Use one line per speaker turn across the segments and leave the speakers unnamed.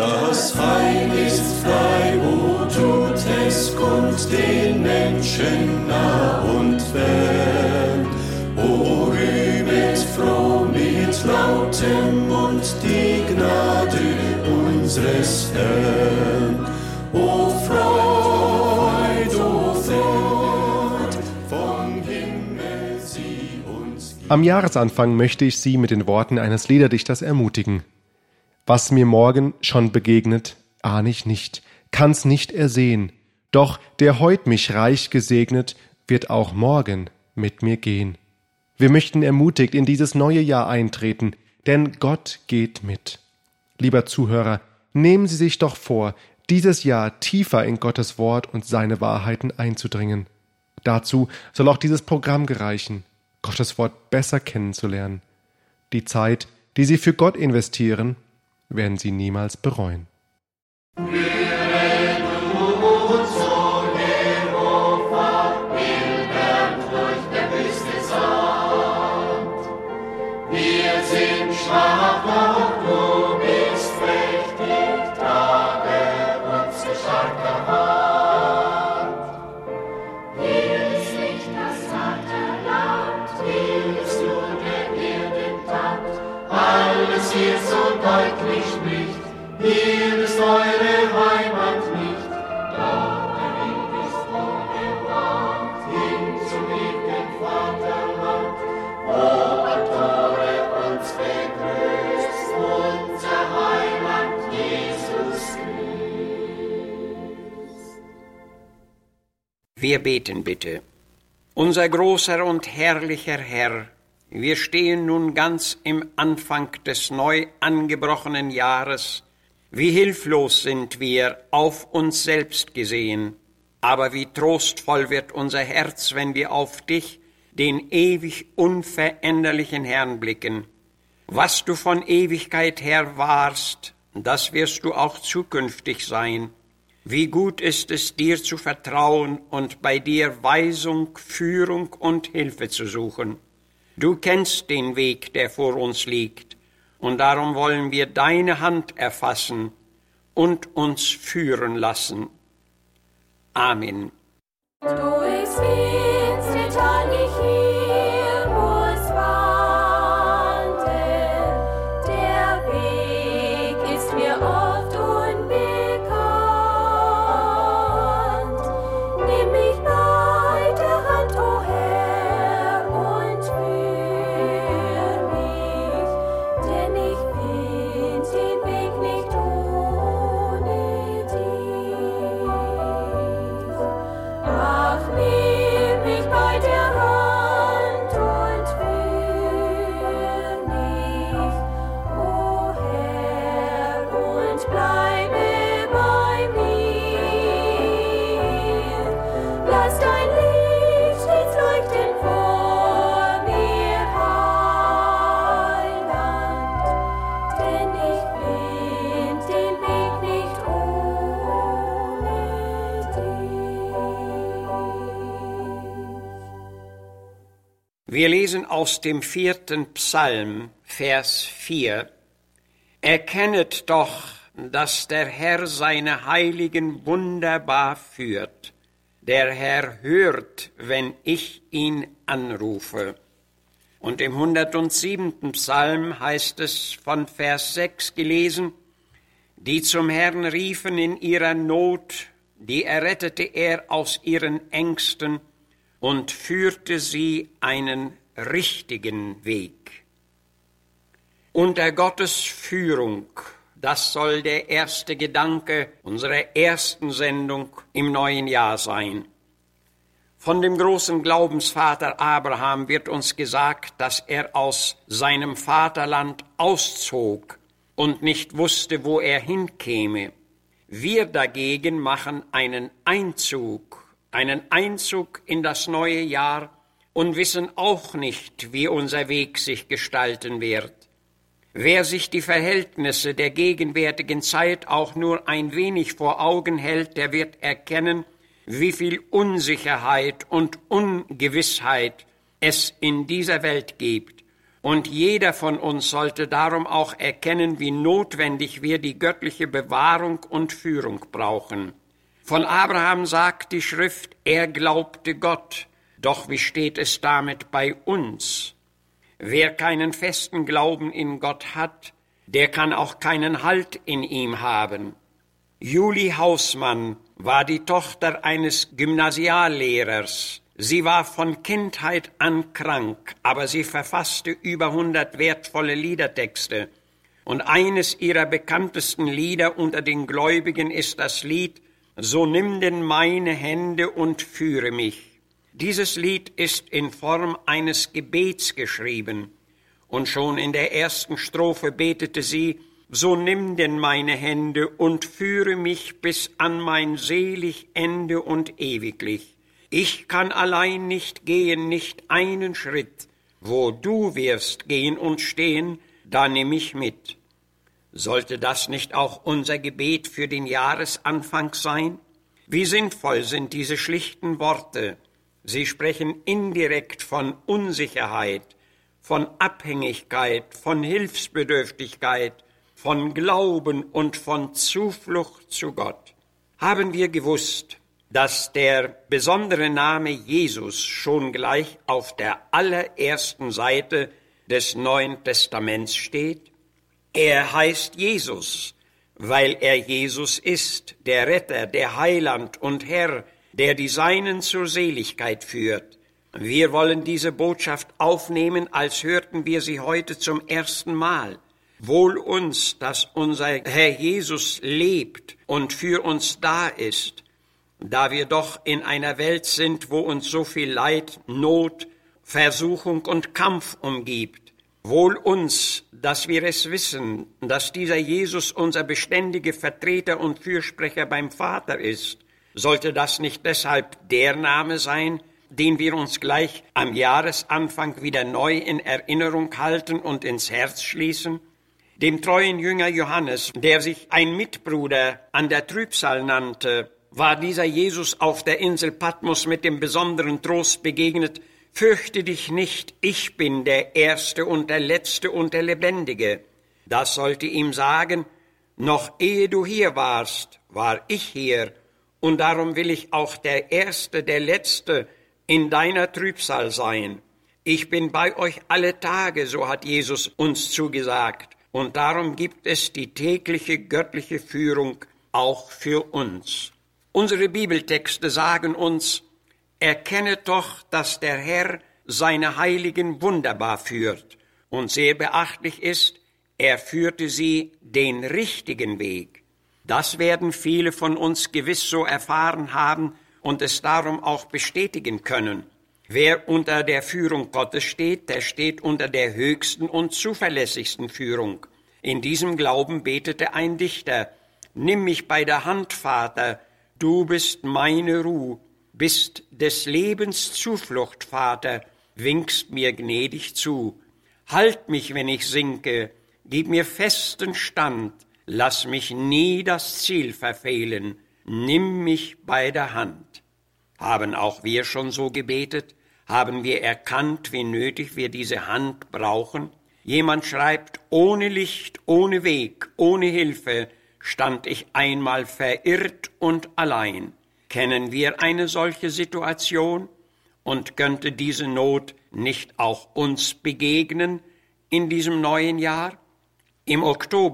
Das Heil ist frei, wo tut es kund den Menschen nah und fern. O rühmet froh mit lautem Mund die Gnade unseres Herrn. O Freud, vom Himmel sie uns gibt.
Am Jahresanfang möchte ich Sie mit den Worten eines Liederdichters ermutigen. Was mir morgen schon begegnet, ahn ich nicht, kann's nicht ersehen. Doch der heut mich reich gesegnet, wird auch morgen mit mir gehen. Wir möchten ermutigt in dieses neue Jahr eintreten, denn Gott geht mit. Lieber Zuhörer, nehmen Sie sich doch vor, dieses Jahr tiefer in Gottes Wort und seine Wahrheiten einzudringen. Dazu soll auch dieses Programm gereichen, Gottes Wort besser kennenzulernen. Die Zeit, die Sie für Gott investieren, werden Sie niemals bereuen.
Hier so deutlich nicht, hier ist eure Heimat nicht, doch der Weg ist ohne Wort, hin zum ewigen Vaterland, wo am Tore uns begrüßt, unser Heiland Jesus Christ.
Wir beten bitte. Unser großer und herrlicher Herr, wir stehen nun ganz im Anfang des neu angebrochenen Jahres. Wie hilflos sind wir auf uns selbst gesehen, aber wie trostvoll wird unser Herz, wenn wir auf dich, den ewig unveränderlichen Herrn, blicken. Was du von Ewigkeit her warst, das wirst du auch zukünftig sein. Wie gut ist es, dir zu vertrauen und bei dir Weisung, Führung und Hilfe zu suchen. Du kennst den Weg, der vor uns liegt, und darum wollen wir deine Hand erfassen und uns führen lassen. Amen.
Durchs finstere Tal ich hier muss wandeln, der Weg ist mir oft unbekannt. Nimm mich bei der Hand, o Herr, und führ mich, denn ich find den Weg nicht ohne dich. Ach, nimm mich bei der Hand und führ mich, o Herr, und bleibe bei mir. Lass dein Licht stets leuchten vor mir, Heiland, denn ich find den Weg nicht ohne dich.
Wir lesen aus dem 4. Psalm, Vers 4. Erkennet doch, dass der Herr seine Heiligen wunderbar führt. Der Herr hört, wenn ich ihn anrufe. Und im 107. Psalm heißt es von Vers 6 gelesen, die zum Herrn riefen in ihrer Not, die errettete er aus ihren Ängsten und führte sie einen richtigen Weg. Unter Gottes Führung, das soll der erste Gedanke unserer ersten Sendung im neuen Jahr sein. Von dem großen Glaubensvater Abraham wird uns gesagt, dass er aus seinem Vaterland auszog und nicht wusste, wo er hinkäme. Wir dagegen machen einen Einzug in das neue Jahr und wissen auch nicht, wie unser Weg sich gestalten wird. Wer sich die Verhältnisse der gegenwärtigen Zeit auch nur ein wenig vor Augen hält, der wird erkennen, wie viel Unsicherheit und Ungewissheit es in dieser Welt gibt Und jeder von uns sollte darum auch erkennen, wie notwendig wir die göttliche Bewahrung und Führung brauchen. Von Abraham sagt die Schrift, er glaubte Gott. Doch wie steht es damit bei uns? Wer keinen festen Glauben in Gott hat, der kann auch keinen Halt in ihm haben. Julie Hausmann war die Tochter eines Gymnasiallehrers. Sie war von Kindheit an krank, aber sie verfasste über 100 wertvolle Liedertexte. Und eines ihrer bekanntesten Lieder unter den Gläubigen ist das Lied »So nimm denn meine Hände und führe mich«. Dieses Lied ist in Form eines Gebets geschrieben. Und schon in der ersten Strophe betete sie, »So nimm denn meine Hände und führe mich bis an mein selig Ende und ewiglich. Ich kann allein nicht gehen, nicht einen Schritt. Wo du wirst gehen und stehen, da nimm mich mit.« Sollte das nicht auch unser Gebet für den Jahresanfang sein? Wie sinnvoll sind diese schlichten Worte. Sie sprechen indirekt von Unsicherheit, von Abhängigkeit, von Hilfsbedürftigkeit, von Glauben und von Zuflucht zu Gott. Haben wir gewusst, dass der besondere Name Jesus schon gleich auf der allerersten Seite des Neuen Testaments steht? Er heißt Jesus, weil er Jesus ist, der Retter, der Heiland und Herr, der die Seinen zur Seligkeit führt. Wir wollen diese Botschaft aufnehmen, als hörten wir sie heute zum ersten Mal. Wohl uns, dass unser Herr Jesus lebt und für uns da ist, da wir doch in einer Welt sind, wo uns so viel Leid, Not, Versuchung und Kampf umgibt. Wohl uns, dass wir es wissen, dass dieser Jesus unser beständiger Vertreter und Fürsprecher beim Vater ist. Sollte das nicht deshalb der Name sein, den wir uns gleich am Jahresanfang wieder neu in Erinnerung halten und ins Herz schließen? Dem treuen Jünger Johannes, der sich ein Mitbruder an der Trübsal nannte, war dieser Jesus auf der Insel Patmos mit dem besonderen Trost begegnet: Fürchte dich nicht, ich bin der Erste und der Letzte und der Lebendige. Das sollte ihm sagen, noch ehe du hier warst, war ich hier, und darum will ich auch der Erste, der Letzte in deiner Trübsal sein. Ich bin bei euch alle Tage, so hat Jesus uns zugesagt. Und darum gibt es die tägliche göttliche Führung auch für uns. Unsere Bibeltexte sagen uns, erkennet doch, dass der Herr seine Heiligen wunderbar führt. Und sehr beachtlich ist, er führte sie den richtigen Weg. Das werden viele von uns gewiss so erfahren haben und es darum auch bestätigen können. Wer unter der Führung Gottes steht, der steht unter der höchsten und zuverlässigsten Führung. In diesem Glauben betete ein Dichter: Nimm mich bei der Hand, Vater, du bist meine Ruh, bist des Lebens Zuflucht, Vater, winkst mir gnädig zu. Halt mich, wenn ich sinke, gib mir festen Stand, lass mich nie das Ziel verfehlen, nimm mich bei der Hand. Haben auch wir schon so gebetet? Haben wir erkannt, wie nötig wir diese Hand brauchen? Jemand schreibt, ohne Licht, ohne Weg, ohne Hilfe stand ich einmal verirrt und allein. Kennen wir eine solche Situation? Und könnte diese Not nicht auch uns begegnen in diesem neuen Jahr? Im Oktober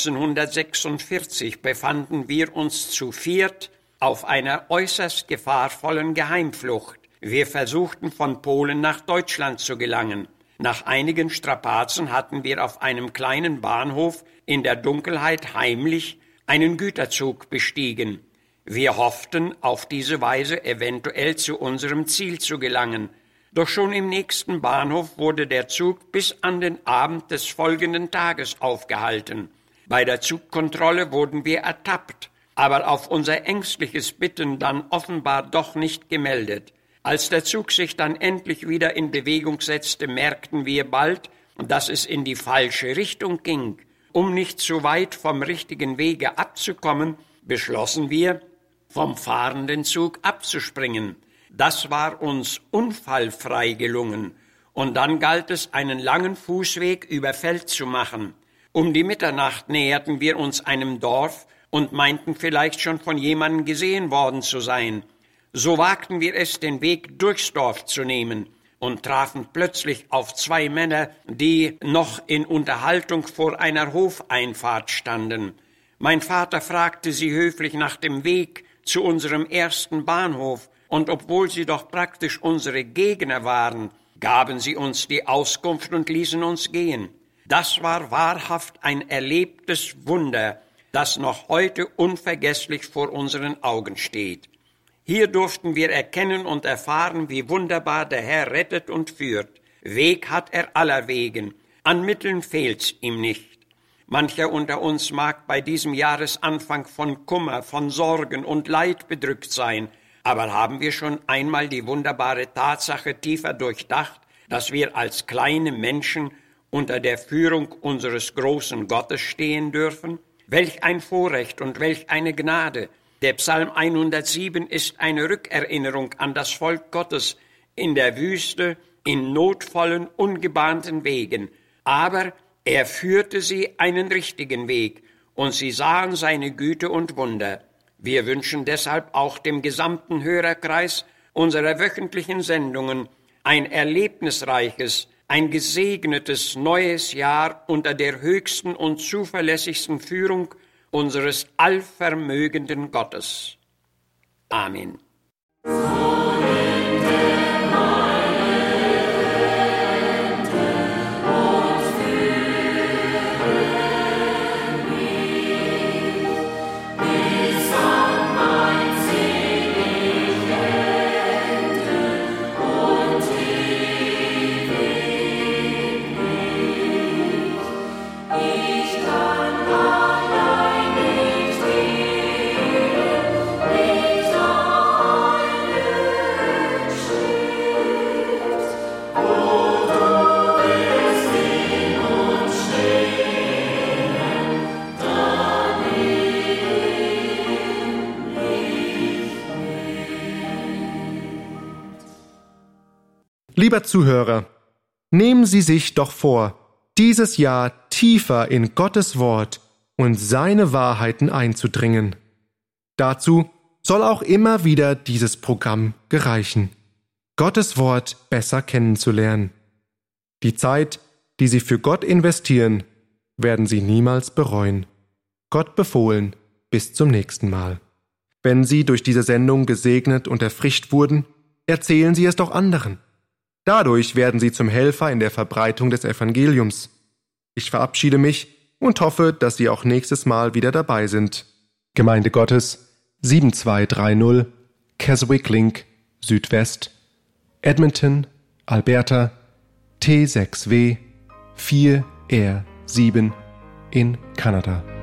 1946 befanden wir uns zu viert auf einer äußerst gefahrvollen Geheimflucht. Wir versuchten, von Polen nach Deutschland zu gelangen. Nach einigen Strapazen hatten wir auf einem kleinen Bahnhof in der Dunkelheit heimlich einen Güterzug bestiegen. Wir hofften, auf diese Weise eventuell zu unserem Ziel zu gelangen. Doch schon im nächsten Bahnhof wurde der Zug bis an den Abend des folgenden Tages aufgehalten. Bei der Zugkontrolle wurden wir ertappt, aber auf unser ängstliches Bitten dann offenbar doch nicht gemeldet. Als der Zug sich dann endlich wieder in Bewegung setzte, merkten wir bald, dass es in die falsche Richtung ging. Um nicht zu weit vom richtigen Wege abzukommen, beschlossen wir, vom fahrenden Zug abzuspringen. Das war uns unfallfrei gelungen, und dann galt es, einen langen Fußweg über Feld zu machen. Um die Mitternacht näherten wir uns einem Dorf und meinten vielleicht schon von jemandem gesehen worden zu sein. So wagten wir es, den Weg durchs Dorf zu nehmen und trafen plötzlich auf 2 Männer, die noch in Unterhaltung vor einer Hofeinfahrt standen. Mein Vater fragte sie höflich nach dem Weg zu unserem ersten Bahnhof, und obwohl sie doch praktisch unsere Gegner waren, gaben sie uns die Auskunft und ließen uns gehen. Das war wahrhaft ein erlebtes Wunder, das noch heute unvergesslich vor unseren Augen steht. Hier durften wir erkennen und erfahren, wie wunderbar der Herr rettet und führt. Weg hat er aller Wegen, an Mitteln fehlt's ihm nicht. Mancher unter uns mag bei diesem Jahresanfang von Kummer, von Sorgen und Leid bedrückt sein, aber haben wir schon einmal die wunderbare Tatsache tiefer durchdacht, dass wir als kleine Menschen unter der Führung unseres großen Gottes stehen dürfen? Welch ein Vorrecht und welch eine Gnade! Der Psalm 107 ist eine Rückerinnerung an das Volk Gottes in der Wüste, in notvollen, ungebahnten Wegen. Aber er führte sie einen richtigen Weg, und sie sahen seine Güte und Wunder. Wir wünschen deshalb auch dem gesamten Hörerkreis unserer wöchentlichen Sendungen ein erlebnisreiches, ein gesegnetes neues Jahr unter der höchsten und zuverlässigsten Führung unseres allvermögenden Gottes. Amen.
Lieber Zuhörer, nehmen Sie sich doch vor, dieses Jahr tiefer in Gottes Wort und seine Wahrheiten einzudringen. Dazu soll auch immer wieder dieses Programm gereichen, Gottes Wort besser kennenzulernen. Die Zeit, die Sie für Gott investieren, werden Sie niemals bereuen. Gott befohlen, bis zum nächsten Mal. Wenn Sie durch diese Sendung gesegnet und erfrischt wurden, erzählen Sie es doch anderen. Dadurch werden Sie zum Helfer in der Verbreitung des Evangeliums. Ich verabschiede mich und hoffe, dass Sie auch nächstes Mal wieder dabei sind. Gemeinde Gottes 7230 Keswick Link, Südwest, Edmonton, Alberta, T6W 4R7 in Kanada.